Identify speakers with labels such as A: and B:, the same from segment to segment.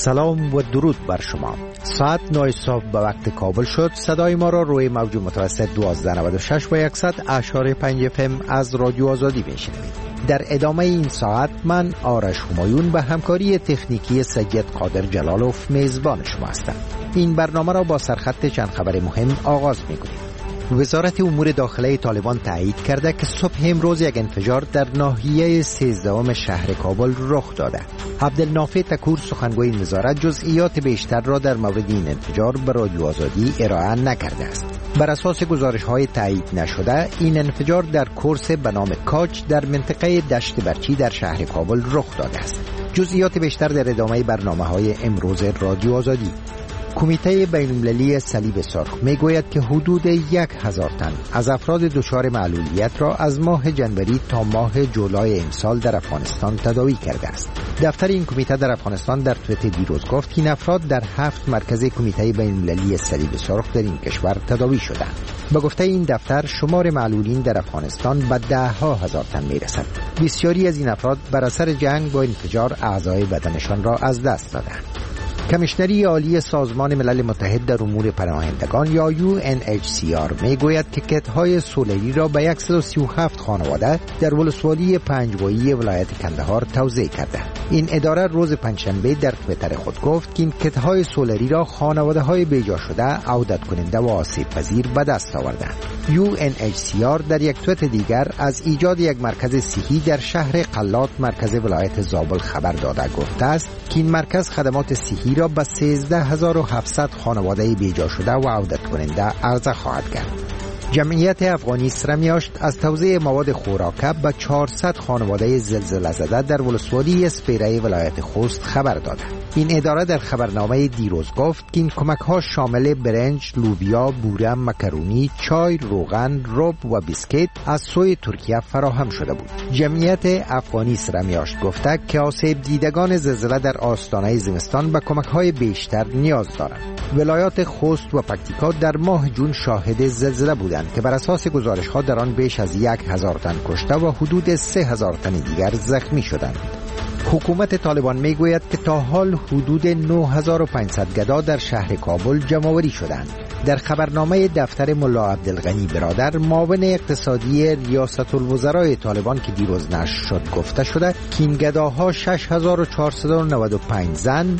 A: سلام و درود بر شما. ساعت 9 صبح به وقت کابل شد. صدای ما را روی موج متوسط 1296 و 100.5 FM از رادیو آزادی میشنوید. در ادامه این ساعت من آرش همایون به همکاری تکنیکی سید قادر جلالوف میزبان شما هستم. این برنامه را با سرخط چند خبر مهم آغاز می‌کنیم. وزارت امور داخلی طالبان تایید کرده که صبح امروز یک انفجار در ناحیه 13 شهر کابل رخ داده. عبدالنافع تکور سخنگوی این وزارت جزئیات بیشتر را در مورد این انفجار به رادیو آزادی ارائه نکرده است. بر اساس گزارش‌های تایید نشده این انفجار در کورس به نام کاج در منطقه دشت برچی در شهر کابل رخ داده است. جزئیات بیشتر در ادامه برنامه‌های امروز رادیو آزادی. کمیته بین‌المللی صلیب سرخ میگوید که حدود 1000 تن از افراد دچار معلولیت را از ماه جنوری تا ماه جولای امسال در افغانستان تداوی کرده است. دفتر این کمیته در افغانستان در توییت دیروز گفت که این افراد در 7 مرکز کمیته بین‌المللی صلیب سرخ در این کشور تداوی شدند. به گفته این دفتر شمار معلولین در افغانستان به 10,000 تن میرسد. بسیاری از این افراد بر اثر جنگ با انفجار اعضای بدنشان را از دست دادند. کمیشنری عالی سازمان ملل متحد در امور پناهندگان یا UNHCR میگوید که کت‌های سولری را به 137 خانواده در ولسوالی پنجوایی ولایت کندهار توزیع کرده. این اداره روز پنجشنبه در توییتر خود گفت که این کت‌های سولری را خانواده‌های بیجا شده، عودت کننده و آسیب پذیر به دست آوردند. UNHCR در یک توییت دیگر از ایجاد یک مرکز صحی در شهر قلات مرکز ولایت زابل خبر داده گفته است که این مرکز خدمات صحی را به 13700 خانواده بیجا شده و عودت کننده عرضه خواهد کرد. جمعیت افغانی سرمیاشت از توزیع مواد خوراکه به 400 خانواده زلزله زده در ولسوالی اسپیره ولایت خوست خبر داده. این اداره در خبرنامه دیروز گفت که این کمک‌ها شامل برنج، لوبیا، بوره، مکرونی، چای، روغن، رب و بیسکیت از سوی ترکیه فراهم شده بود. جمعیت افغانی سرمیاشت گفته که آسیب دیدگان زلزله در آستانه زمستان به کمک‌های بیشتر نیاز دارند. ولایات خوست و پکتیکا در ماه جون شاهد زلزله بودند که بر اساس گزارش‌ها در آن بیش از 1000 تن کشته و حدود 3000 تن دیگر زخمی شدند. حکومت طالبان میگوید که تا حال حدود 9500 گدا در شهر کابل جمع‌آوری شدند. در خبرنامه دفتر ملا عبدالغنی برادر معاون اقتصادی ریاست الوزرای طالبان که دیروز نشر شد گفته شده که این گداها 6495 زن،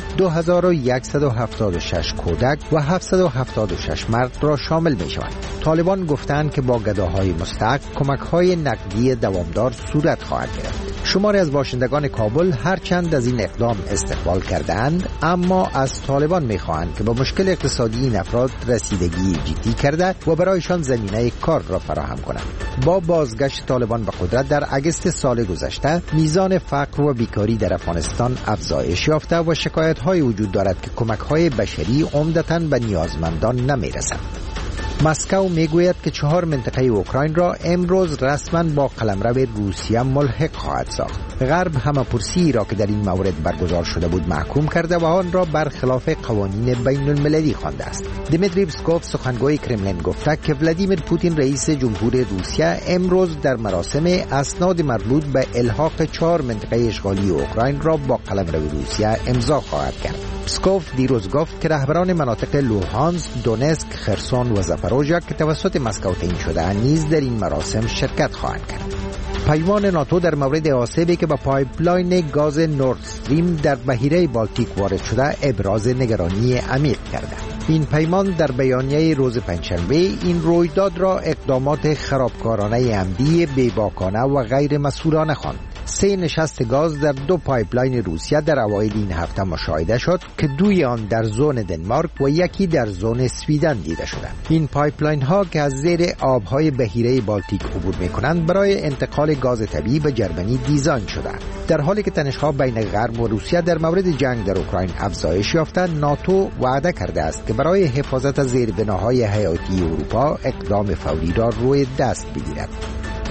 A: 2176 کودک و 776 مرد را شامل می شوند. طالبان گفتند که با گداهای مستحق کمک‌های نقدی دوامدار صورت خواهد گرفت. شماری از باشندگان کابل هرچند از این اقدام استقبال کردند اما از طالبان می‌خواهند که با مشکل اقتصادی این افراد رسیدگی جدی کرده و برایشان زمینه کار را فراهم کنند. با بازگشت طالبان به قدرت در اگست سال گذشته میزان فقر و بیکاری در افغانستان افزایش یافته و شکایت‌های وجود دارد که کمک‌های بشری عمدتاً به نیازمندان نمی‌رسند. مسکو میگوید که 4 منطقه اوکراین را امروز رسما با قلمرو روسیه ملحق خواهد ساخت. غرب همه‌پرسی را که در این مورد برگزار شده بود محکوم کرده و آن را برخلاف قوانین بین المللی خوانده است. دیمیتری پسکوف سخنگوی کرملین گفته که ولادیمیر پوتین رئیس جمهور روسیه امروز در مراسم اسناد مربوط به الحاق 4 منطقه اشغالی اوکراین را با قلمرو روسیه امضا خواهد کرد. پسکوف دیروز گفت که رهبران مناطق لوهانسک، دونسک، خرسون و زاپاروژیا که توسط مسکو تعیین شده نیز در این مراسم شرکت خواهند کرد. پیمان ناتو در مورد آسیبی که با پایپلاین گاز نورد استریم در بحیره بالتیک وارد شده ابراز نگرانی عمیق کرده. این پیمان در بیانیه روز پنجشنبه این رویداد را اقدامات خرابکارانه عمدی، بی‌باکانه و غیر مسئولانه خواند. 3 نشست گاز در 2 پایپلاین روسیه در اوایل این هفته مشاهده شد که 2 آن در زون دنمارک و 1 در زون سویدن دیده شدند. این پایپلاین ها که از زیر آبهای بحیره بالتیک عبور می‌کنند برای انتقال گاز طبیعی به جرمنی دیزاین شدند. در حالی که تنش‌ها بین غرب و روسیه در مورد جنگ در اوکراین افزایش یافته، ناتو وعده کرده است که برای حفاظت از زیربناهای حیاتی اروپا اقدام فوری را روی دست بگیرد.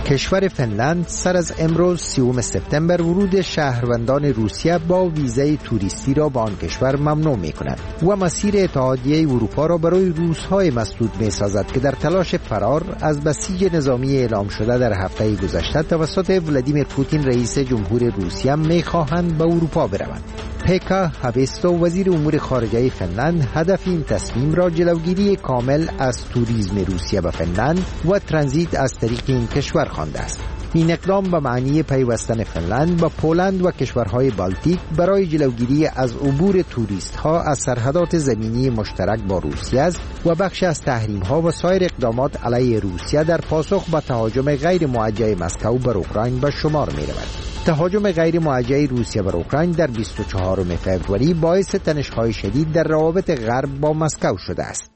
A: کشور فنلند سر از امروز 30 سپتامبر ورود شهروندان روسیه با ویزای توریستی را به آن کشور ممنوع می‌کند و مسیر اتحادیه اروپا را برای روس‌های مسدود می‌سازد که در تلاش فرار از بسیج نظامی اعلام شده در هفته گذشته توسط ولادیمیر پوتین رئیس جمهور روسیه می‌خواهند به اروپا بروند. پیکا هاویستو وزیر امور خارجه فنلند هدف این تصمیم را جلوگیری کامل از توریسم روسیه به فنلند و ترانزیت از طریق این کشور خوانده است. این اقدام به معنی پیوستن فنلند با پولند و کشورهای بالتیک برای جلوگیری از عبور توریست ها از سرحدات زمینی مشترک با روسیه است و بخش از تحریم ها و سایر اقدامات علیه روسیه در پاسخ به تهاجم غیر موجه مسکو بر اوکراین به شمار می رود. تهاجم غیر موجه روسیه بر اوکراین در 24 فوریه باعث تنش‌های شدید در روابط غرب با مسکو شده است.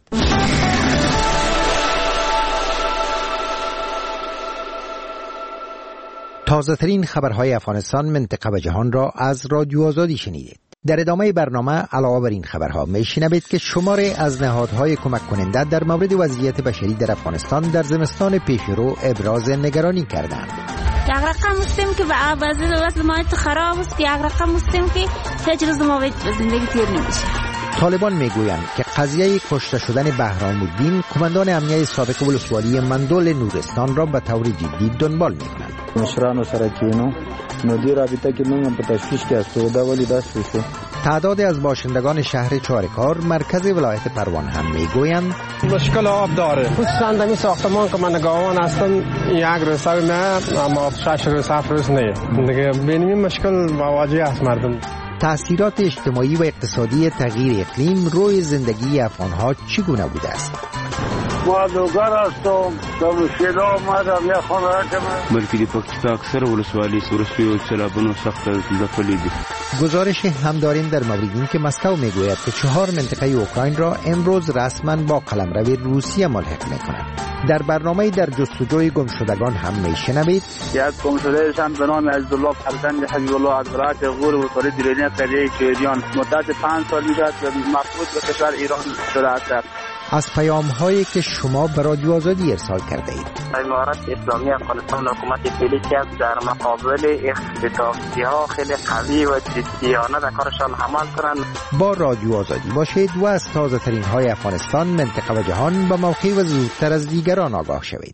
A: تازه ترین خبرهای افغانستان، منطقه و جهان را از رادیو آزادی شنیدید. در ادامه برنامه علاوه بر این خبرها میشنوید که شماری از نهادهای کمک کننده در مورد وضعیت بشری در افغانستان در زمستان پیشرو ابراز نگرانی کردند.
B: یک رقم هستیم که وضع ما خراب است، که یک رقم هستیم که هیچ روز ما به زندگی تیر نمیشه.
A: طالبان میگویند که قضیه کشته شدن بهرام الدین قماندان امنیه سابق ولسوالی مندول نورستان را به طور جدی دنبال میکنند.
C: مشرانو سره کینو مدیر رابطه که من په تشویش کې استوده ولی داس شو.
A: تعداد از باشندگان شهر چارکار مرکز ولایت پروان هم میگویند
D: مشکل آب داره. خصوصا در این ساختمان که من نگاهان هستم یک رساو نه، اما 6 رساو نه دیگه. ببینیم مشکل مواجه است مردم.
A: تأثیرات اجتماعی و اقتصادی تغییر اقلیم روی زندگی افغان‌ها چگونه بوده است؟
E: ما دوگر هستم در مشکل آمدم یک خانه که
F: بلکه پاکستان اکثر ولسوالی سورسوی و چلابون و سخت زفلیدی.
A: گزارش هم داریم در مورد این که مسکو میگوید که 4 منطقه اوکراین را امروز رسما با قلمرو روسیه ملحق میکنند. در برنامه در جستجوی گمشدگان هم میشنوید
E: یک گمشده شان به نام عزالله فرزند حبیب الله از ولایت غور ولسوالی دیرینی قریه چهریان مدت 5 سال میشد مفقود به کشور ایران شده است.
A: از پیام‌هایی که شما به رادیو آزادی ارسال کرده اید.
G: امارت اسلامی افغانستان حکومت فعلی که در مقابل اختطافی‌ها خیلی قوی و جدیانه در کارشان عمل کنند.
A: با رادیو آزادی باشید و از تازه ترین های افغانستان، منطقه و جهان به موقع و زودتر از دیگران آگاه شوید.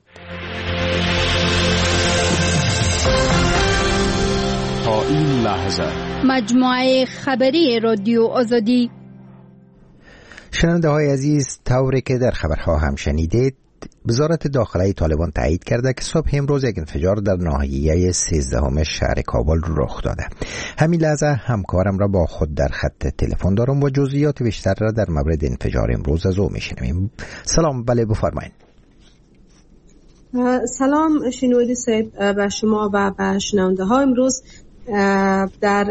H: تا این لحظه
I: مجموعه خبری رادیو آزادی.
A: شنونده های عزیز، طوری که در خبرها هم شنیدید، وزارت داخله طالبان تایید کرده که صبح امروز یک انفجار در ناحیه 13 شهر کابل رخ داده. همین لحظه همکارم را با خود در خط تلفن دارم و جزئیات بیشتر را در مورد انفجار امروز از او میشنویم. سلام. بله بفرمایید.
J: سلام شنوده صاحب و شما و به شنونده ها. امروز در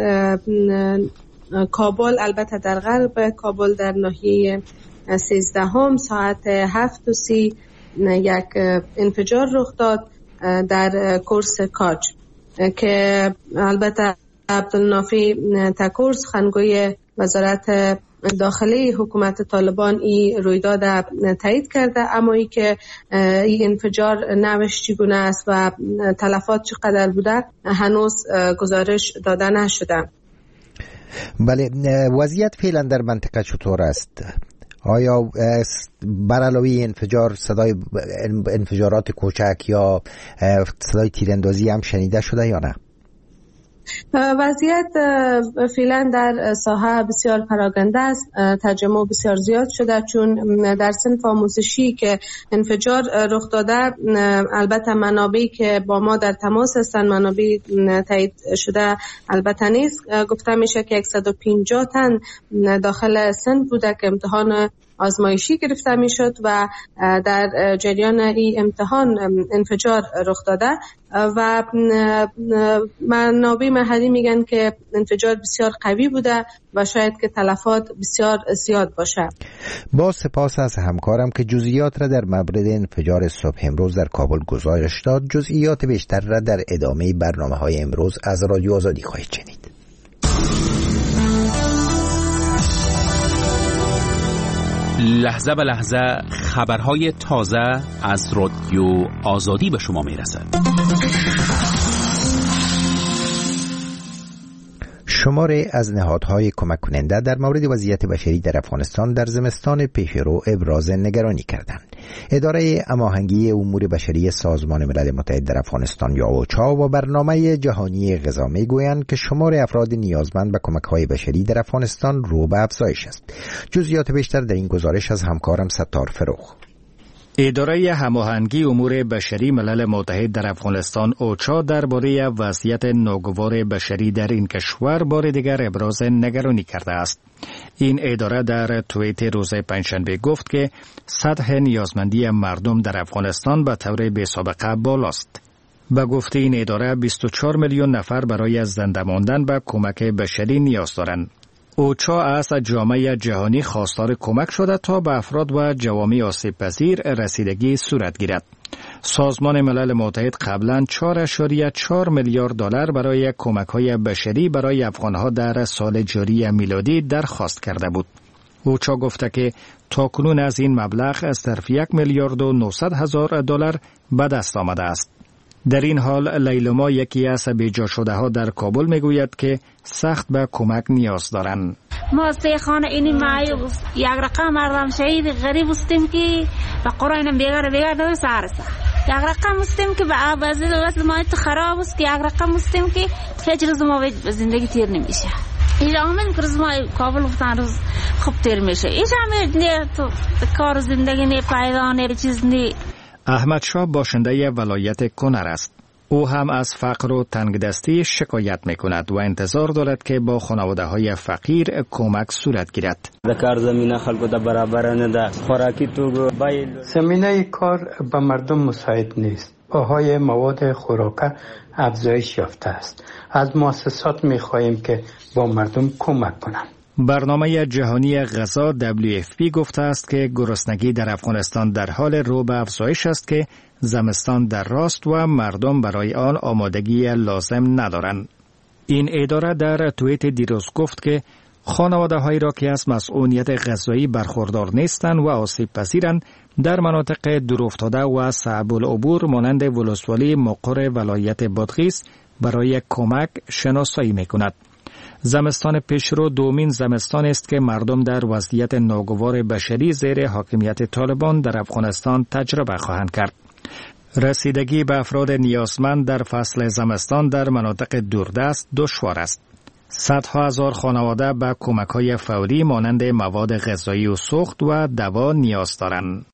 J: کابل، البته در غرب کابل در ناحیه 13 ساعت 7:30 یک انفجار رخ داد در کورس کاج که البته عبدالنافی تکورس خنگوی وزارت داخلی حکومت طالبان این رویداد تایید کرده، اما ای که این انفجار نوش چگونه است و تلفات چقدر بوده هنوز گزارش داده نشده.
A: بله، وضعیت فعلا در منطقه چطور است؟ آیا بر علاوه انفجار صدای انفجارات کوچک یا صدای تیراندازی هم شنیده شده یا نه؟
J: وضعیت فعلا در ساحه بسیار پراکنده است. تجمع بسیار زیاد شده، چون در صنف آموزشی که انفجار رخ داده البته منابعی که با ما در تماس هستند منابع تایید شده البته نیست. گفته میشه که 150 تن داخل صنف بوده که امتحان آزمایشی گرفته میشد و در جریان این امتحان انفجار رخ داده و منابع محلی میگن که انفجار بسیار قوی بوده و شاید که تلفات بسیار زیاد باشه.
A: با سپاس از همکارم که جزئیات را در مورد انفجار صبح امروز در کابل گزارش داد. جزئیات بیشتر را در ادامه برنامه‌های امروز از رادیو آزادی خواهید شنید.
H: لحظه به لحظه خبرهای تازه از رادیو آزادی به شما میرسد.
A: شماری از نهادهای کمک کننده در مورد وضعیت بشری در افغانستان در زمستان پیشرو ابراز نگرانی کردند. اداره هماهنگی امور بشری سازمان ملل متحد در افغانستان یا اوچا و برنامه جهانی غذا میگویند که شمار افراد نیازمند به کمک‌های بشری در افغانستان رو به افزایش است. جزئیات بیشتر در این گزارش از همکارم ستار فروخ.
K: اداره هماهنگی امور بشری ملل متحد در افغانستان اوچا درباره وضعیت ناگوار بشری در این کشور بار دیگر ابراز نگرانی کرده است. این اداره در توییت روز پنجشنبه گفت که سطح نیازمندی مردم در افغانستان به طور بی‌سابقه بالاست. به گفته این اداره 24 میلیون نفر برای زنده ماندن به کمک بشری نیاز دارند. اوچا از جامعه جهانی خواستار کمک شده تا به افراد و جوامع آسیب پذیر رسیدگی صورت گیرد. سازمان ملل متحد قبلا 4.4 میلیارد دلار برای کمک‌های بشری برای افغان‌ها در سال جاری میلادی درخواست کرده بود. اوچا گفته که تاکنون از این مبلغ صرف 1 میلیارد و 900 هزار دلار به دست آمده است. در این حال لیلما یکی از بیجا شده ها در کابل میگوید که سخت به کمک نیاز دارند.
B: ما سه خانه اینی معیوب یک رقم مردم شهید غریب استیم که به قرآن بیگار دو سارسه یک رقم استیم که به آبازی واسه ما خراب است که یک رقم استیم که هیچ روز ما زندگی تیر نمیشه. این آمن که روز ما کابل گفتن روز خوب تیر میشه. ایش هم نه تو کار زندگی نه پیدا نه چیز نه.
K: احمد شاه باشنده ولایت کنر است. او هم از فقر و تنگدستی شکایت میکند و انتظار دارد که با خانواده های فقیر کمک صورت گیرد.
C: کار زمینه خلکو ته برابر نه ده. خوراکی تو
L: زمینه کار به مردم مساعد نیست. بهای مواد خوراکه افزایش یافته است. از مؤسسات میخواهیم که با مردم کمک کنند.
K: برنامه جهانی غذا WFP گفته است که گرسنگی در افغانستان در حال رو به افزایش است که زمستان در راست و مردم برای آن آمادگی لازم ندارند. این اداره در توییت دیروز گفت که خانواده هایی را که از مسئولیت غذایی برخوردار نیستند و آسیب پذیرند در مناطق دورافتاده و صعب العبور مانند ولسوالی مقر ولایت بادغیس برای کمک شناسایی میکند. زمستان پیشرو دومین زمستان است که مردم در وضعیت ناگوار بشری زیر حاکمیت طالبان در افغانستان تجربه خواهند کرد. رسیدگی به افراد نیازمند در فصل زمستان در مناطق دوردست دشوار است. صدها هزار خانواده به کمک‌های فوری مانند مواد غذایی و سوخت و دوا نیاز دارند.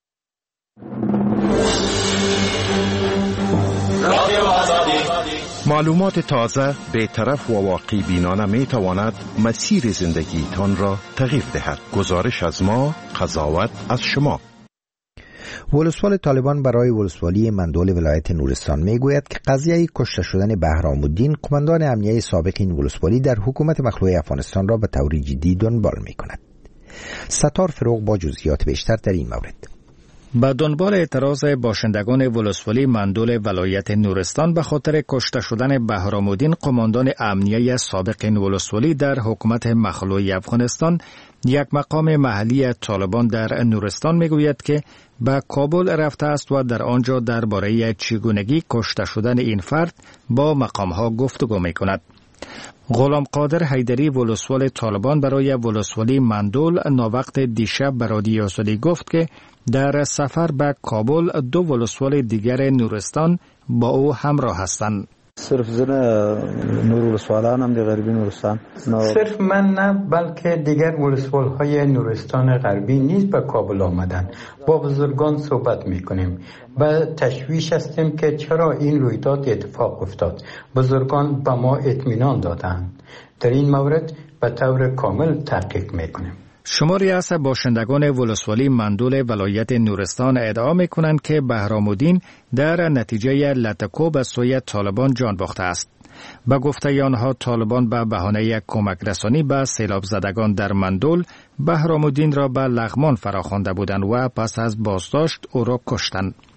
M: معلومات تازه بی‌طرف و واقع بینانه می تواند مسیر زندگی تان را تغییر دهد. گزارش از ما، قضاوت از شما.
A: ولسوال طالبان برای ولسوالی مندول ولایت نورستان میگوید که قضیه کشته شدن بهرام الدین قماندان امنیه سابق این ولسوالی در حکومت مخلوع افغانستان را به طور جدی دنبال میکند. ستار فروغ با جزئیات بیشتر در این مورد.
K: به دنبال اعتراض باشندگان ولسوالی مندول ولایت نورستان به خاطر کشته شدن بهرام الدین قماندان امنیه سابق این ولسوالی در حکومت مخلوع افغانستان، یک مقام محلی طالبان در نورستان میگوید که به کابل رفته است و در آنجا درباره چگونگی کشته شدن این فرد با مقامها گفتگو میکند. غلام قادر حیدری ولسوال طالبان برای ولسوالی مندول ناوقت دیشب به رادیو آزادی گفت که در سفر به کابل دو ولسوال دیگر نورستان با او همراه هستند.
C: صرف زن نور ولسوالان هم دی غربی نورستان
L: صرف من نه بلکه دیگر ولسوال های نورستان غربی نیز به کابل آمدن. با بزرگان صحبت میکنیم. به تشویش هستیم که چرا این رویداد اتفاق افتاد. بزرگان به ما اطمینان دادند. در این مورد به طور کامل تحقیق میکنیم.
K: شماری از باشندگان ولسوالی مندول ولایت نورستان ادعا میکنند که بهرام الدین در نتیجه لطکو به سوی طالبان جان باخته است. به گفته آنها طالبان به بهانه کمک رسانی به سیلاب زدگان در مندول بهرام الدین را به لغمان فراخوانده بودند و پس از بازداشت او را کشتند.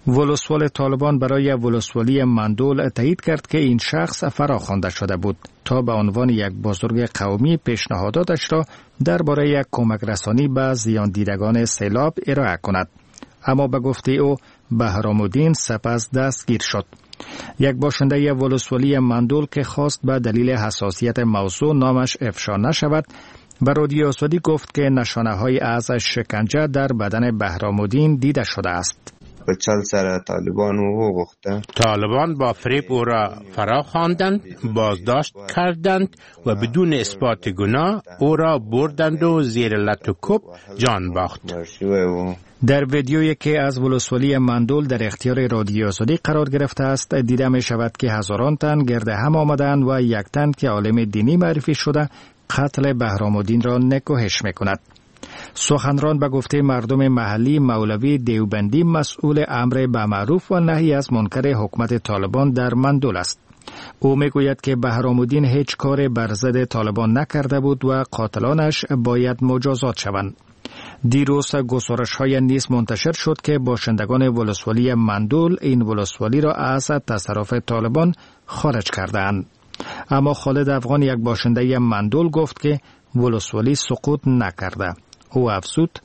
K: ولسوال طالبان برای ولسوالی مندول تایید کرد که این شخص فراخوانده شده بود تا به عنوان یک بزرگ قومی پیشنهاداتش را درباره کمک رسانی به زیان دیدگان سیلاب ارائه کند. اما به گفته او بهرام‌الدین سپس دستگیر شد. یک باشنده ولسوالی مندول که خواست به دلیل حساسیت موضوع نامش افشا نشود به رادیو آزادی گفت که نشانه‌های از شکنجه در بدن بهرام‌الدین دیده شده است.
N: به چل سر طالبان او گفته
O: طالبان با فریب او را فرا خواندند، بازداشت کردند و بدون اثبات گناه او را بردند و زیر لط و کوب جان باخت.
K: در ویدیویی که از ولسوالی مندول در اختیار رادیو آزادی قرار گرفته است دیده می شود که هزاران تن گرد هم آمدند و یک تن که عالم دینی معرفی شده قتل بهرام‌الدین را نکوهش می کند. سخنران به گفته مردم محلی مولوی دیوبندی مسئول امر به معروف و نهی از منکر حکومت طالبان در مندول است. او میگوید که بهرام‌الدین هیچ کار بر ضد طالبان نکرده بود و قاتلانش باید مجازات شوند. دیروز گزارش‌های نیز منتشر شد که باشندگان ولسوالی مندول این ولسوالی را از تصرف طالبان خارج کردند. اما خالد افغان یک باشنده مندول گفت که ولسوالی سقوط نکرده. او افزود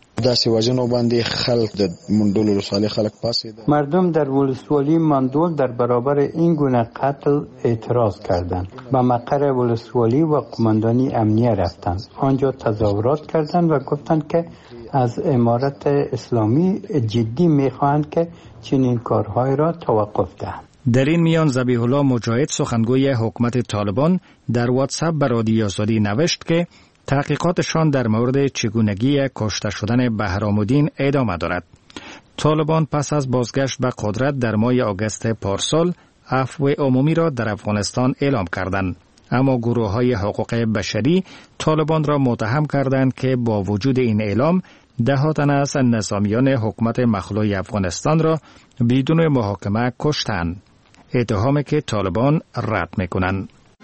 L: مردم در ولسوالی مندول در برابر این گونه قتل اعتراض کردند. به مقر ولسوالی و قماندانی امنیه رفتند. آنجا تظاهرات کردند و گفتند که از امارت اسلامی جدی میخواهند که چنین کارهای را توقف دهند.
K: در این میان ذبیح الله مجاهد سخنگوی حکومت طالبان در واتساپ به رادیو آزادی نوشت که تحقیقاتشان در مورد چگونگی کشته شدن بهرام‌الدین ادامه دارد. طالبان پس از بازگشت به قدرت در ماه آگوست پارسال عفو عمومی را در افغانستان اعلام کردند. اما گروه‌های حقوق بشری طالبان را متهم کردند که با وجود این اعلام ده تن از نظامیان حکومت مخلوع افغانستان را بدون محاکمه کشتند. اتهامی که طالبان رد می‌کنند.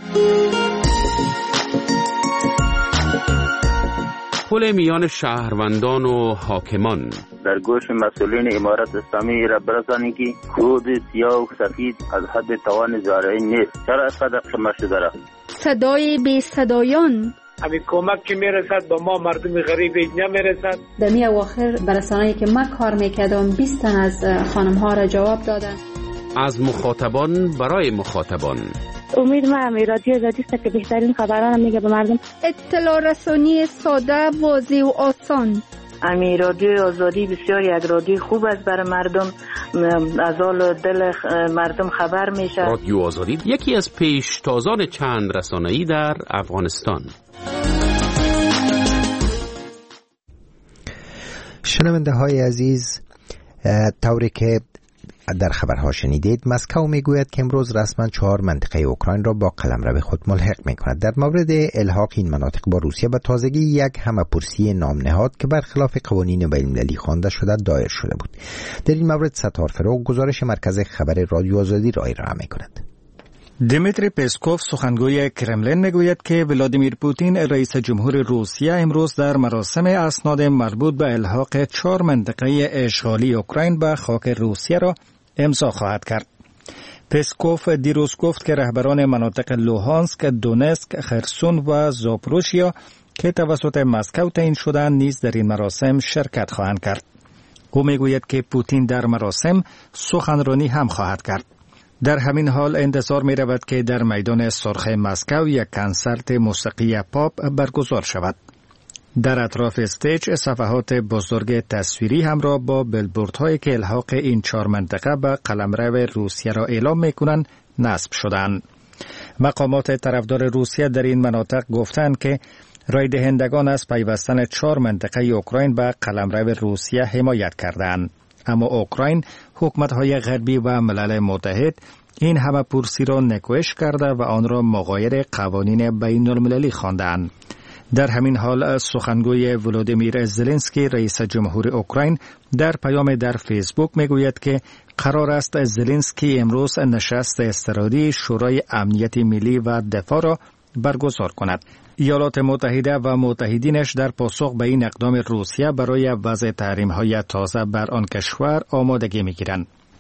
H: پل میان شهروندان و حاکمان
E: در گوش مسئولین امارت اسلامی را برسانید که کود سیاه و سفید از حد توان زارعی نیست. چرا اینقدر خمه شده را؟
I: صدای بی صدایان
P: همین کمک که میرسد با ما مردم غریب نمیرسد.
Q: در می اواخر برسانه‌ای که من کار میکردم 20 تن از خانم ها را جواب دادن.
H: از مخاطبان برای مخاطبان.
R: امید ما هم رادیو آزادی است که بهترین خبران میگه به مردم.
I: اطلاع رسانی ساده، واضح و آسان.
R: امی رادیو آزادی بسیار یک رادیو خوب است برای مردم، از حال دل مردم خبر میشه.
H: رادیو آزادی یکی از پیشتازان چند رسانه‌ای در افغانستان.
A: شنونده های عزیز، طوری که در خبرها شنیدید، مسکو میگوید که امروز رسما 4 منطقه اوکراین را با قلمرو خود ملحق میکند. در مورد الحاق این مناطق با روسیه به تازگی یک همه‌پرسی نام نهاد که برخلاف قوانین بین‌المللی خوانده شده دایر شده بود. در این مورد ستار فروغ گزارش مرکز خبر رادیو آزادی را ارائه میکند.
K: دیمیتری پسکوف سخنگوی کرملین میگوید که ولادیمیر پوتین رئیس جمهور روسیه امروز در مراسم اسناد مربوط به الحاق 4 منطقه اشغالی اوکراین به خاک روسیه را امضا خواهد کرد. پسکوف دیروز گفت که رهبران مناطق لوهانسک، دونسک، خرسون و زاپروژیا که توسط مسکو تعیین شدند نیز در این مراسم شرکت خواهند کرد. او میگوید که پوتین در مراسم سخنرانی هم خواهد کرد. در همین حال انتظار می رود که در میدان سرخ مسکو یک کنسرت موسیقی پاپ برگزار شود. در اطراف استیج صفحات بزرگ تصویری همراه با بیلبوردهایی که الحاق این 4 منطقه به قلمرو روسیه را اعلام می کنند نصب شدند. مقامات طرفدار روسیه در این مناطق گفتند که رای دهندگان از پیوستن 4 منطقه اوکراین به قلمرو روسیه حمایت کردند. اما اوکراین، حکومت‌های غربی و ملل متحد این همه پرسی را نکوهش کرده و آن را مغایر قوانین بین‌المللی خواندند. در همین حال سخنگوی ولودیمیر زلنسکی رئیس جمهور اوکراین در پیام در فیسبوک میگوید که قرار است زلنسکی امروز نشست اضطراری شورای امنیت ملی و دفاع را برگزار کند. ایالات متحده و متحدینش در پاسخ به این اقدام روسیه برای وضع تحریم‌های تازه بر آن کشور آمادگی می‌گیرند.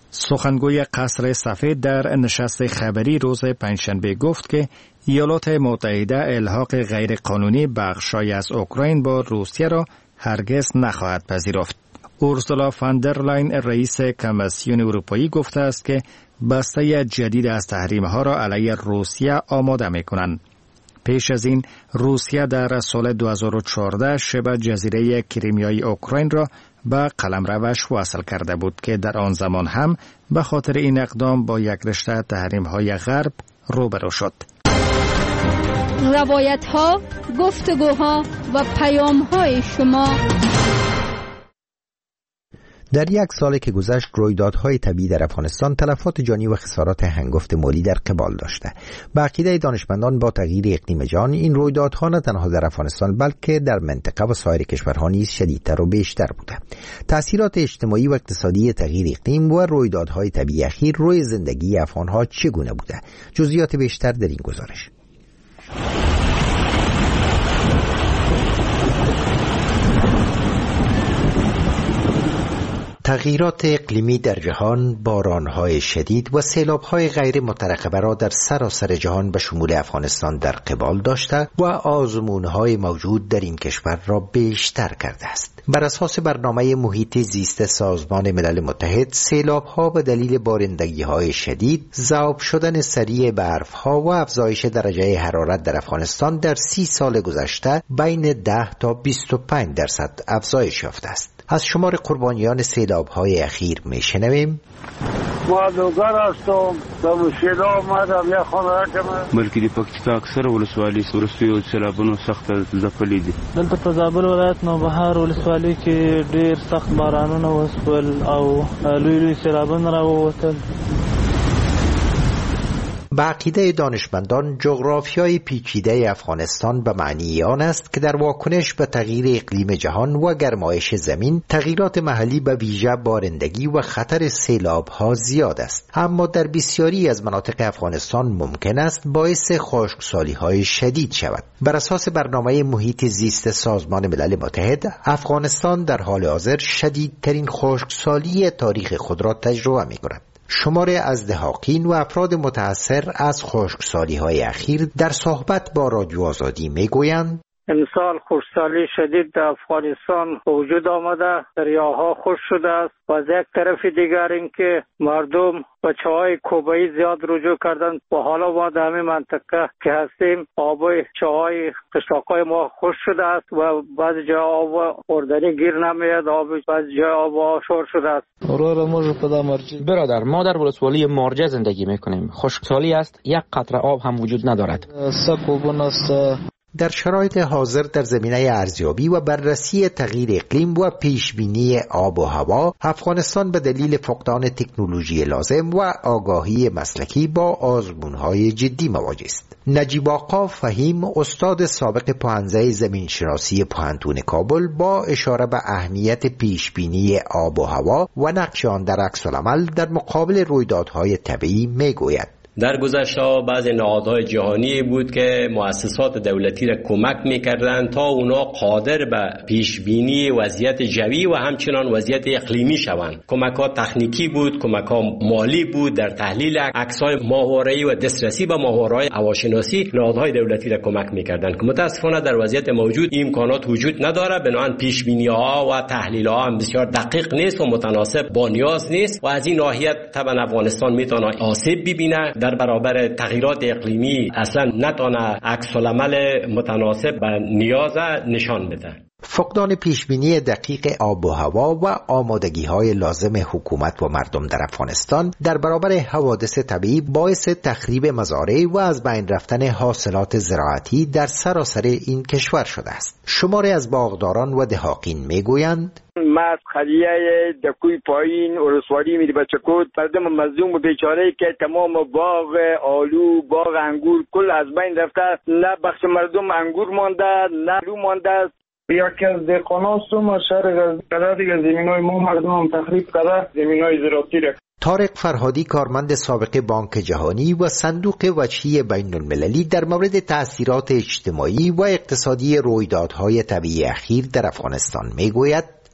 K: سخنگوی قصر سفید در نشست خبری روز پنجشنبه گفت که ایالات متحده الحاق غیرقانونی بخشای از اوکراین با روسیه را هرگز نخواهد پذیرفت. اورسولا فان در لاین رئیس کمیسیون اروپایی گفته است که بسته جدید از تحریم‌ها را علیه روسیه آماده می‌کنند. پیش از این روسیه در سال 2014 شبه جزیره کریمیای اوکراین را به قلمروش وصل کرده بود که در آن زمان هم به خاطر این اقدام با یک رشته تحریم‌های غرب روبرو شد.
I: روایت‌ها، گفتگوها و پیام‌های شما.
A: در یک سال که گذشت رویدادهای طبیعی در افغانستان تلفات جانی و خسارات هنگفت مالی در قبال داشته. به عقیده دانشمندان با تغییر اقلیم جهان این رویدادها نه تنها در افغانستان بلکه در منطقه و سایر کشورها نیز شدیدتر و بیشتر بوده. تأثیرات اجتماعی و اقتصادی تغییر اقلیم و رویدادهای طبیعی اخیر روی زندگی افغانها چگونه بوده؟ جزئیات بیشتر در این گزارش. تغییرات اقلیمی در جهان، بارانهای شدید و سیلابهای غیر مترقبه را در سراسر جهان به شمول افغانستان در قبال داشته و آزمونهای موجود در این کشور را بیشتر کرده است. بر اساس برنامه محیط زیست سازمان ملل متحد، سیلابها به دلیل بارندگی‌های شدید، ذوب شدن سریع برف‌ها و افزایش درجه حرارت در افغانستان در 30 سال گذشته بین 10 تا 25% افزایش یافته است. از شمار قربانیان سیلاب‌های اخیر می‌شنویم.
P: ما دوگر هستم، به مشکل آمدم یک خانه
F: بلکې د پکتیکا اکثر ولسوالۍ وروستیو سیلابونو سخت ځپلي دي.
S: دلته په زابل ولایت نوبهار ولسوالۍ کې ډېر سخت بارانونه وشول او لوی لوی سیلابونه راووتل.
A: به عقیده دانشمندان جغرافیای پیچیده افغانستان به معنی آن است که در واکنش به تغییر اقلیم جهان و گرمایش زمین تغییرات محلی به ویژه بارندگی و خطر سیلاب‌ها زیاد است، اما در بسیاری از مناطق افغانستان ممکن است باعث خشکسالی‌های شدید شود. بر اساس برنامه محیط زیست سازمان ملل متحد، افغانستان در حال حاضر شدیدترین خشکسالی تاریخ خود را تجربه می‌کند. شماری از دهاقین و افراد متأثر از خشکسالی‌های اخیر در صحبت با رادیو آزادی میگویند
P: امسال خشکسالی شدید در افغانستان وجود آمده، دریاها خشک شده است و از یک طرف دیگر اینکه مردم به چاهای کوبه‌ای زیاد رجوع کردند و حالا ما در همین منطقه که هستیم آب چاهای قشلاق‌های ما خشک شده است و بعضی جا آب خوردنی گیر نمیاد، بعضی جا آب آشور شده است.
T: برادر، ما در ولسوالی مارجه زندگی میکنیم. خشکسالی است، یک قطره آب هم وجود ندارد.
A: در شرایط حاضر در زمینه ارزیابی و بررسی تغییر اقلیم و پیشبینی آب و هوا، افغانستان به دلیل فقدان تکنولوژی لازم و آگاهی مسلکی با آزمون‌های جدی مواجه است. نجیب آقا فهیم، استاد سابق پوهنده زمینشناسی پوهنتون کابل، با اشاره به اهمیت پیشبینی آب و هوا و نقش آن در عکس‌العمل در مقابل رویدادهای طبیعی میگوید.
U: در گذشته بعضی نهادهای جهانی بود که مؤسسات دولتی را کمک میکردند تا اونا قادر به پیشبینی وضعیت جوی و همچنان وضعیت اقلیمی شوند. کمک‌ها تکنیکی بود، کمک‌ها مالی بود. در تحلیل عکس‌های ماهواره‌ای و دسترسی به ماهواره‌های هواشناسی نهادهای دولتی را کمک میکردند که متاسفانه در وضعیت موجود این امکانات وجود نداره. بنابراین پیشبینی‌ها و تحلیل‌ها هم بسیار دقیق نیست و متناسب با نیاز نیست و از این ناحیه طبعا افغانستان میتونه آسیب ببینه در برابر تغییرات اقلیمی، اصلا نتونه عکس‌العمل متناسب به نیاز نشان بده.
A: فقدان پیشبینی دقیق آب و هوا و آمادگی‌های لازم حکومت و مردم در افغانستان در برابر حوادث طبیعی باعث تخریب مزارع و از بین رفتن حاصلات زراعتی در سراسر این کشور شده است. شماری از باغداران و دهاقین میگویند
V: ماست خلیه دکوی پایین ولسوالی میری بچکوت مردم مظلوم و بیچاره که تمام باغ آلو، باغ انگور کل از بین رفته، نه بخش مردم انگور مانده نه آلو مانده.
W: یکی از دهقانان سوم شهر قدر دیگه زمینای ما مردم هم تخریب کرده، زمینای زراعتی را.
A: طارق فرهادی، کارمند سابق بانک جهانی و صندوق وجهی بین المللی، در مورد تأثیرات اجتماعی و اقتصادی رویدادهای طبیعی اخیر در افغانستان میگوید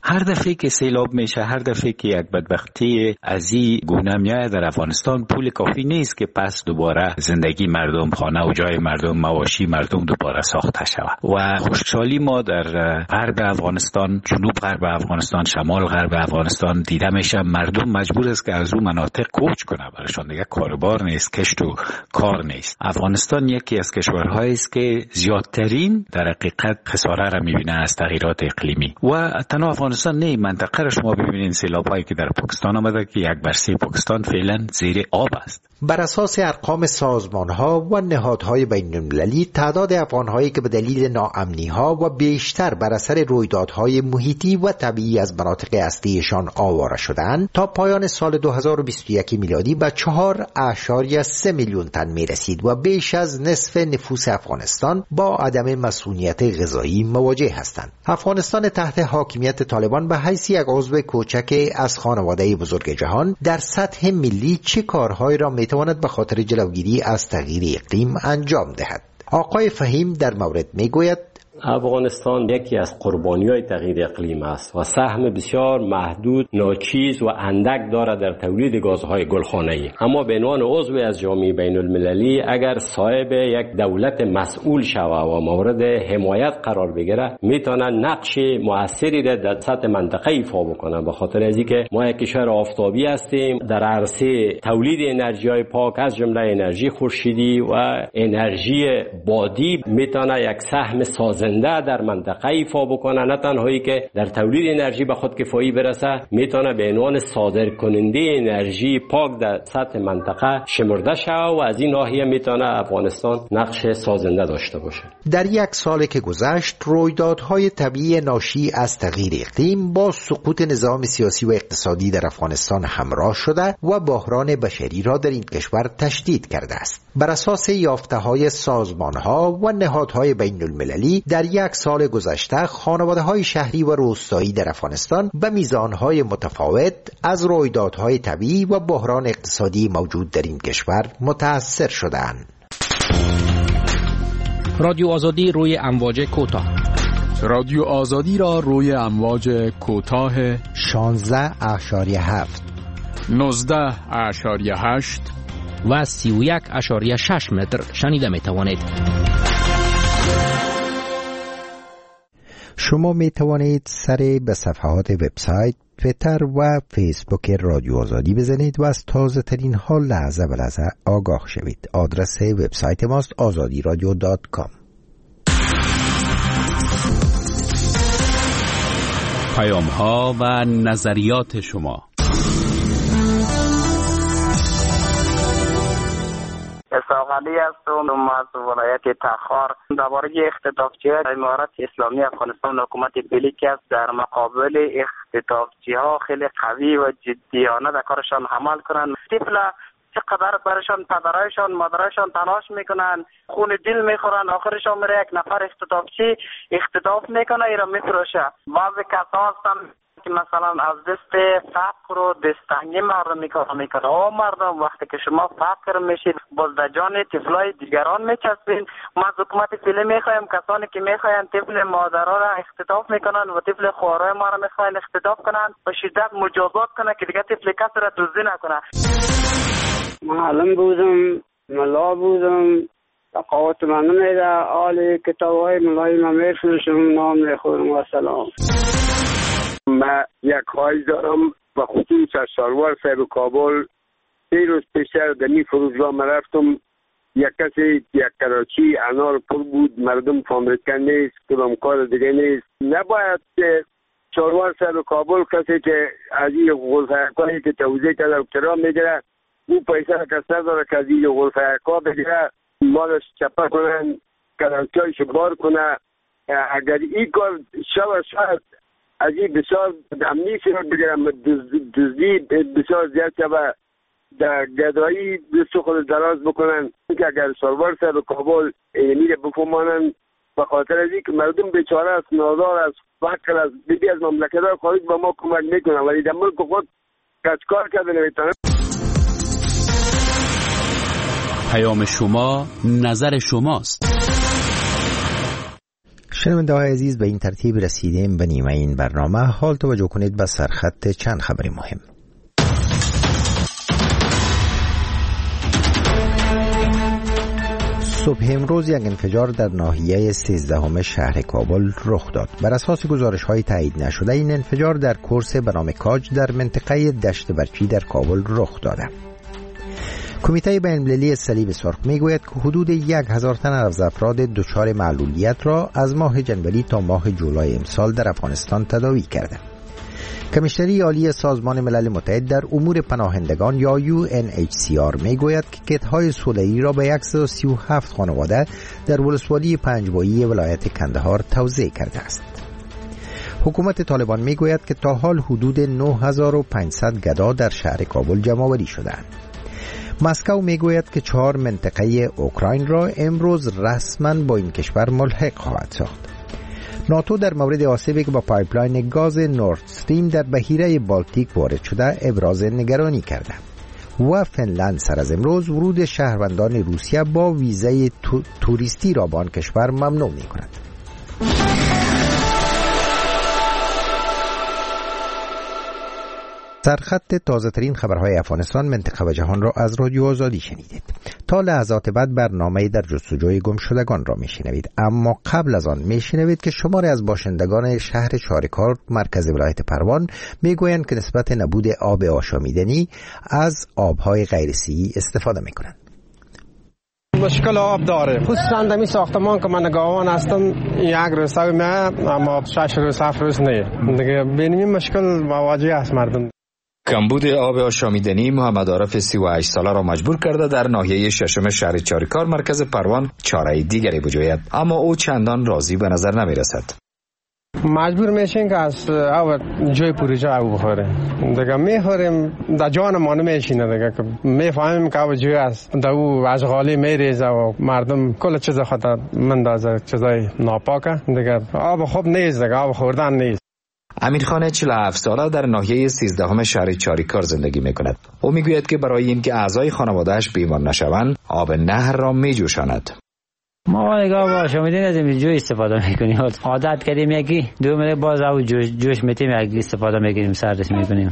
K: هر دفعه که سیلاب میشه، هر دفعه که یک بدبختی از این گونه میاد در افغانستان، پول کافی نیست که پس دوباره زندگی مردم، خانه و جای مردم، مواشی مردم دوباره ساخته شود. و خوشحالی ما در غرب افغانستان، جنوب غرب افغانستان، شمال غرب افغانستان دیده میشه مردم مجبور است که از اون مناطق کوچ کنه، برایشان دیگه کاربار نیست، کشت و کار نیست. افغانستان یکی از کشورهایی است که زیادترین در حقیقت خساره را میبینه از تغییرات اقلیمی. و تنها افغانستان نه، منطقه را شما ببینید سیلاب‌هایی که در پاکستان آمده که 1/3 پاکستان فعلا زیر آب است.
A: بر اساس ارقام سازمان‌ها و نهادهای بین‌المللی، تعداد افغان‌هایی که به دلیل ناامنی‌ها و بیشتر بر اثر رویدادهای محیطی و طبیعی از مناطق اصلیشان آواره شدند تا پایان سال 2021 میلادی به 4.3 میلیون تن می‌رسید و بیش از نصف نفوس افغانستان با عدم مسئولیت غذایی مواجه هستند. افغانستان تحت حاکمیت طالبان به حیث یک عضو کوچک از خانواده بزرگ جهان در سطح ملی چه کارهایی را میتواند به خاطر جلوگیری از تغییر اقلیم انجام دهد؟ آقای فهیم در مورد میگوید
U: افغانستان یکی از قربانی‌های تغییر اقلیم است و سهم بسیار محدود، ناچیز و اندک دارد در تولید گازهای گلخانه‌ای. اما به عنوان عضو از جامعه بین‌المللی اگر صاحب یک دولت مسئول شود و مورد حمایت قرار بگیره، میتونه نقش موثری در سطح منطقه ایفا بکنه. به خاطر از اینکه ما یک کشور آفتابی هستیم، در عرصه تولید انرژی‌های پاک از جمله انرژی خورشیدی و انرژی بادی میتونه یک سهم سازنده در منطقه ایفا بکنه. نه تنهایی که در تولید انرژی به خود کفایی برسه، میتونه به عنوان صادر کننده انرژی پاک در سطح منطقه شمرده شود و از این ناحیه میتونه افغانستان نقش سازنده داشته باشه.
A: در یک سال که گذشت، رویدادهای طبیعی ناشی از تغییر اقلیم با سقوط نظام سیاسی و اقتصادی در افغانستان همراه شده و بحران بشری را در این کشور تشدید کرده است. بر اساس یافته‌های سازمان‌ها و نهادهای بین‌المللی، در یک سال گذشته خانواده‌های شهری و روستایی در افغانستان به میزان‌های متفاوت از رویدادهای طبیعی و بحران اقتصادی موجود در این کشور متأثر شدند.
H: رادیو آزادی روی امواج کوتاه.
D: رادیو آزادی را روی امواج کوتاه
A: 16.7
D: 19.8
H: و 31.6 متر شنیده می توانید.
A: شما می توانید سر به صفحات وبسایت، توییتر و فیسبوک رادیو آزادی بزنید و از تازه ترین ها لحظه به لحظه آگاه شوید. آدرس وبسایت ماست azadiradio.com.
H: پیام ها و نظریات شما.
E: اسحاقعلی هستم از ولایت تخار. درباره اختطافچی‌های امارت اسلامی افغانستان حکومت فعلی که است در مقابل اختطافچی‌ها خیلی قوی و جدیانه در کارشان عمل کنند. طفل چقدر برشان پدرایشان مادرایشان تلاش میکنن، خون دل میخورن، آخرشان میره یک نفر اختطافچی اختطاف میکنه، ایرا میفروشه. بعضی کسا هستن که مثلا از دست فقر و دستنگی مردم میکنه. مردم وقتی که شما فقر میشید باز در جان طفلای دیگران میچسبین. ما از حکومت فعلی میخوایم کسانی که میخواین طفل مادرها را اختطاف میکنن و طفل خواهرای ما را میخواین اختطاف کنن و شدت مجازات کنه که دیگه طفل کسی را دزدی نکنه.
W: معلم بودم، ملا بودم، تقاوت من نمیده، آل کتاب های ملای من میفروشم، نام میخورم و سلام.
V: من یک خواهش دارم و خصوص از سالوار صاحب کابل. 3 روز پیشتر در این فروشگاه من رفتم، یک کسی یک کراچی انار پر بود، مردم فامریکا نیست، کدام کار دیگه نیست. نباید که سالوار صاحب کابل کسی که از این غلفه‌کاری که توضیح کرده اکترام میگیره، او پیسه را کس نداره که از این غلفه‌کار بگیره، مالش چپه کنن، کراچیایش بار کنه. اگر این کار شاید از این بسیار امنیتی رو بگیرم، دزدی بسیار زیاد شده، در گدایی دست خود دراز بکنن که اگر سالوار صاحب کابل میره بفهمانن به خاطر از این که مردم بیچاره است، نادار است، فقر است، بیدی از مملکت‌های خارج به ما کمک میکنن ولی در ملک خود کار کرده نمیتونن.
H: پیام شما نظر شماست.
A: شنونده های عزیز، به این ترتیب رسیدیم به نیمه این برنامه. حال توجه کنید به سرخط چند خبر مهم. صبح امروز یک انفجار در ناحیه 13 شهر کابل رخ داد. بر اساس گزارش‌های تایید نشده این انفجار در کورس به نام کاج در منطقه دشت برچی در کابل رخ داده. کمیته بین‌المللی صلیب سرخ میگوید که حدود 1000 تن از افراد دچار معلولیت را از ماه جنوری تا ماه جولای امسال در افغانستان تداوی کرده. کمیشنری عالی سازمان ملل متحد در امور پناهندگان یا UNHCR میگوید که کت‌های صلحی را به 137 خانواده در ولسوالی پنجوایی ولایت کندهار توزیع کرده است. حکومت طالبان میگوید که تا حال حدود 9500 گدا در شهر کابل جمع‌آوری شده‌اند. مسکو میگوید که 4 منطقه اوکراین را امروز رسما با این کشور ملحق خواهد ساخت. ناتو در مورد آسیبی که با پایپلاین گاز نورد استریم در بحیره بالتیک وارد شده ابراز نگرانی کرده و فنلند سر از امروز ورود شهروندان روسیه با ویزای توریستی را به آن کشور ممنوع می‌کند. سرخط تازه ترین خبرهای افغانستان، منطقه و جهان را از رادیو آزادی شنیدید. تا لحظات بعد برنامه در جستجوی گمشدگان را میشنوید، اما قبل از آن میشنوید که شماری از باشندگان شهر چاریکار مرکز ولایت پروان میگویند که نسبت نبود آب آشامیدنی از آبهای غیرسی‌ای استفاده میکنند.
B: مشکل آب داره، خصوصا در این ساختمان که من نگاهبان هستم یک روز اما 6 روز 7 روز نه دیگه. ببینیم مشکل مواجه است مردم.
G: کمبود آب آشامیدنی محمد عارف 38 ساله را مجبور کرده در ناحیه 6 شهر چاریکار مرکز پروان چاره دیگری بجوید، اما او چندان راضی به نظر نمی رسد.
B: مجبور میشین که از آب جای پروژه آب بخوره دیگه، میخوریم در جان ما نمیشینه دیگه، که میفهمیم که آب جای است در او اشغالی میریزه و مردم کل چیز خود مندازه، چیزای ناپاکه دیگه. آب خوب نیست دیگه، آب خوردن نیست.
G: امیرخان 47 ساله در ناحیه 13 شهر چاریکار زندگی میکند. او میگوید که برای اینکه اعضای خانواده‌اش بیمار نشوند آب نهر را میجوشاند.
J: ما نگاه باشه میدین از این جوی استفاده میکنیم، عادت کردیم یکی دو میره باز او جوش میتیم یکی استفاده میکنیم، سردش میکنیم.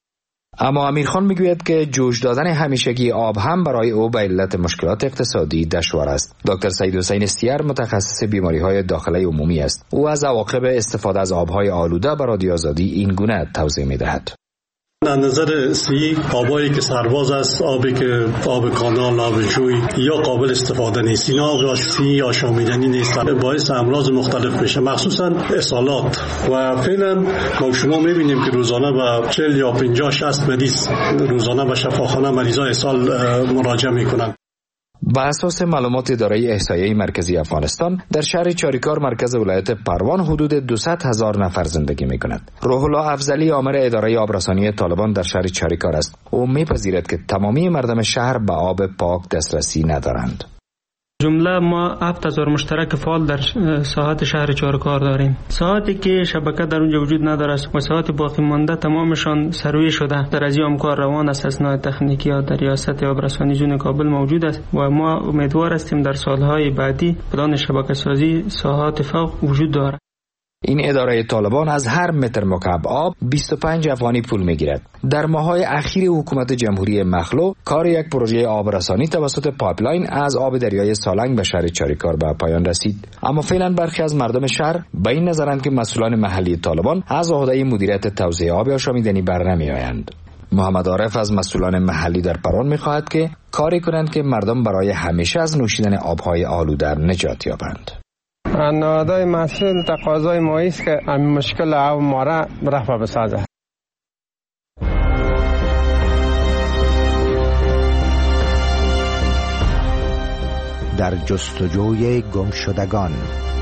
G: اما امیرخان میگوید که جوش دادن همیشگی آب هم برای او به علت مشکلات اقتصادی دشوار است. دکتر سید حسین استیار متخصص بیماری‌های داخلی عمومی است. او از عواقب استفاده از آب‌های آلوده به رادیو آزادی این گونه توضیح می‌دهد.
X: از نظر سی آبایی که سرباز است، آبی که آب کانال، آب جوی یا قابل استفاده نیست، اینا آب سی آشامیدنی نیست، باعث امراض مختلف میشه، مخصوصا اسهالات. و فعلا ما شما میبینیم که روزانه به 40 یا 50-60 مریض روزانه به شفاخانه مریضای اسهال مراجعه میکنن.
G: با اساس معلومات اداره احصایه مرکزی افغانستان در شهر چاریکار مرکز ولایت پروان حدود 200,000 نفر زندگی می‌کنند. روح الله افضلی عامل اداره آبرسانی طالبان در شهر چاریکار است. او می‌پذیرد که تمامی مردم شهر به آب پاک دسترسی ندارند.
Y: جمله ما 7000 مشترک فعال در ساحات شهر چاریکار داریم. ساحاتی که شبکه در اونجا وجود نداره و ساحات باقی مانده تمامشان سروی شده. در از این کار روان است، اسناد تکنیکی ها در ریاست آبرسانی زون کابل موجود است و ما امیدوار هستیم در سالهای بعدی پلان شبکه سازی ساحات فوق وجود دارد.
G: این اداره طالبان از هر متر مکعب آب 25 افغانی پول میگیرد. در ماه‌های اخیر حکومت جمهوری مخلوع کار یک پروژه آبرسانی توسط پایپلاین از آب دریای سالنگ به شهر چاریکار به پایان رسید. اما فعلا برخی از مردم شهر به این نظرند که مسئولان محلی طالبان از عهده مدیریت توزیع آب آشامیدنی برنمیآیند. محمد عارف از مسئولان محلی در پروان می‌خواهد که کاری کنند که مردم برای همیشه از نوشیدن آب‌های آلوده نجات یابند.
B: نهادهای مسئول تقاضای ما است که این مشکل آب ما را رفع بسازه.
A: در جستجوی گمشدگان.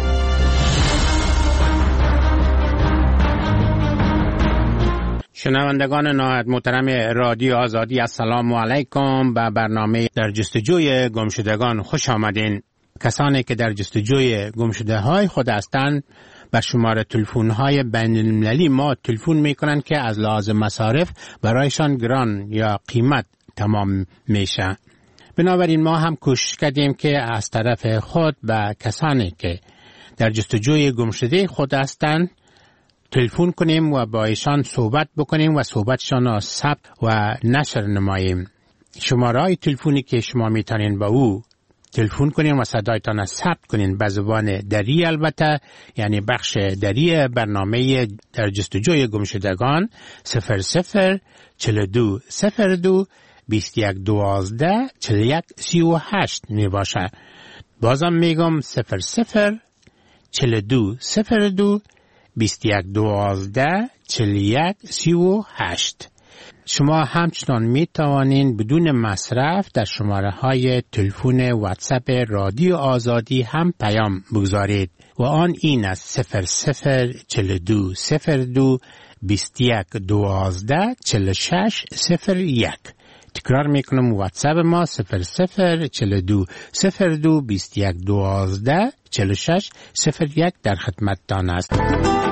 O: شنوندگان نهایت محترم رادیو آزادی، السلام علیکم. به برنامه در جستجوی گمشدگان خوش آمدین. کسانی که در جستجوی گمشده‌های خود هستند بر شماره تلفن‌های بین‌المللی ما تلفن می‌کنند که از لحاظ مصارف برایشان گران یا قیمت تمام میشه. بنابراین ما هم کوشش کردیم که از طرف خود به کسانی که در جستجوی گمشده خود هستند تلفن کنیم و با ایشان صحبت بکنیم و صحبتشان را ثبت و نشر نماییم. شماره تلفنی که شما میتونین با او تلفن کنین و صدایتان را ثبت کنین به زبان دری، البته یعنی بخش دری برنامه در جستجوی گمشدگان 00 42 02 21 12 41 38 می باشه. بازم میگم 00 42 02 21 12 41 38. شما همچنان می توانین بدون مصرف در شماره های تلفن واتساپ رادیو آزادی هم پیام بگذارید و آن این است 00 42 02 21 12 46 01. تکرار میکنم واتساپ ما 00 42 02 21 12 46 01 در خدمتتان است.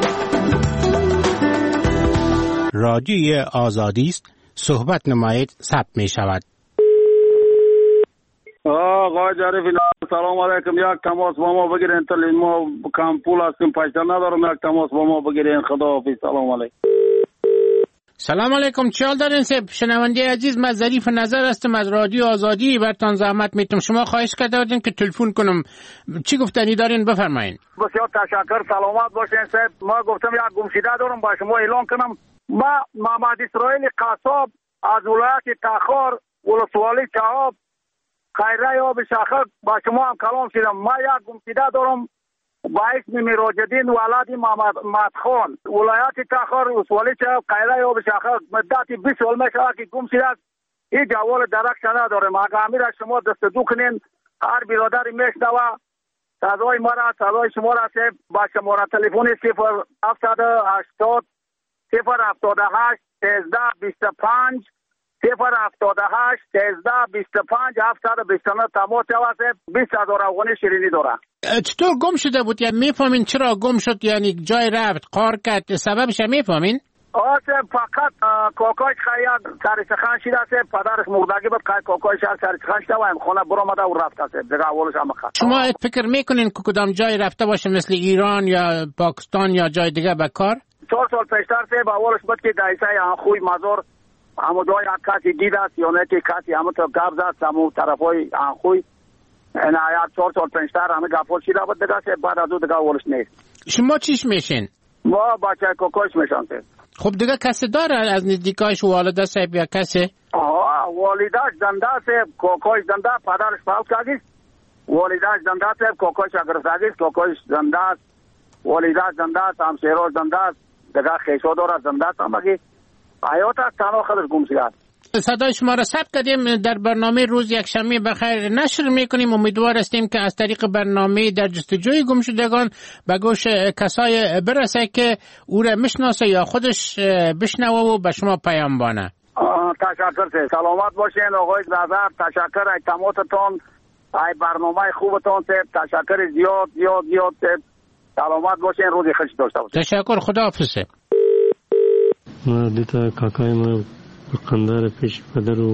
O: رادیوی آزادی است، صحبت نمایید، ثبت می شود.
C: آقا جعفری سلام علیکم. یک تماس با ما بگیرین، ما کم پول هستیم، پیسه ندارم، یک تماس با ما بگیرین. خداحافظ. سلام علیکم.
O: سلام علیکم. چه حال دارین سب شنونده عزیز؟ من ظریف نظر هستم از رادیو آزادی، برتان زحمت میتونم. شما خواهش کرده بودین که تلفن کنم، چی گفتنی دارین؟ بفرمایین.
C: بسیار تشکر، سلامت باشین صاحب. ما گفتم یک گمشده دارم با شما اعلان کنم. ما محمد اسرائیل قصاب از ولایت تخار ولسوالی چهاب خیره آب شاخک با شما هم کلام شدم. ما یک گمشده دارم با اسم میراجدین ولد محمد مدخان ولایت تخار ولسوالی چهاب خیره آب شاخک مدت 20 سال میشه که گم شده است. این جوال درک ندارم. اگر امیر شما دستگیر کنین، هر برادری میشنوه صدای ما را، صدای شما را با شماره تلفن 0780 078 13 25 078 13 25 729 تماس جوازه 20,000 افغانی شیرینی داره.
O: چطور گم شده بود؟ یعنی میفهمین چرا گم شد؟ یعنی جای رفت قار کرد، سببش میفهمین؟
C: فقط کوکای خیاد سرسخان شده است. پدرش مردگی بود، کوکای شهر سرسخان شده و این خونه برآمده و رفته است. دیگه اولش هم خط.
O: شما فکر میکنین که کدام جای رفته باشه مثل ایران یا پاکستان یا جای دیگه به کار؟
C: 4 سال پیشتر سه با اولش بود که دایسه خوی مزار همو دوی کسی دید است یا نه که کسی همو تو گاب زد همو طرفای خوی این آیات 4 سال پیشتر همه گفت شده بود. دیگه بعد از اون دیگه اولش نیست.
O: شما چیش میشین؟
C: ما بچه کوکایش میشن.
O: خب دیگه کسی داره از نزدیکایش، والده صاحب یا کسی؟
C: والدهش زنده صاحب، کوکایش زنده، پدرش فوت کرده. والدهش زنده صاحب، کوکایش اگرساگی، کوکایش زنده است، والدهش زنده است، همسایه‌اش زنده است، دیگه خیشو داره زنده است. مگه حیات است تنها خودش گم شده.
O: صدای شما را ثبت کردیم، در برنامه روز یکشنبه بخیر نشر میکنیم. امیدوار هستیم که از طریق برنامه در جستجوی گمشدگان به گوش کسای برسه که او را میشناسه یا خودش بشنوه و به شما پیام بانه.
C: تشکر سه. سلامت باشین آقای نظر. تشکر از تماتتون، ای برنامه خوبتون سه. تشکر زیاد زیاد زیاد سه. سلامت باشین، روزی خوش داشته باشین.
O: تشکر، خداحافظ.
L: ما دیتا کاکای ما قندار پیش پدر و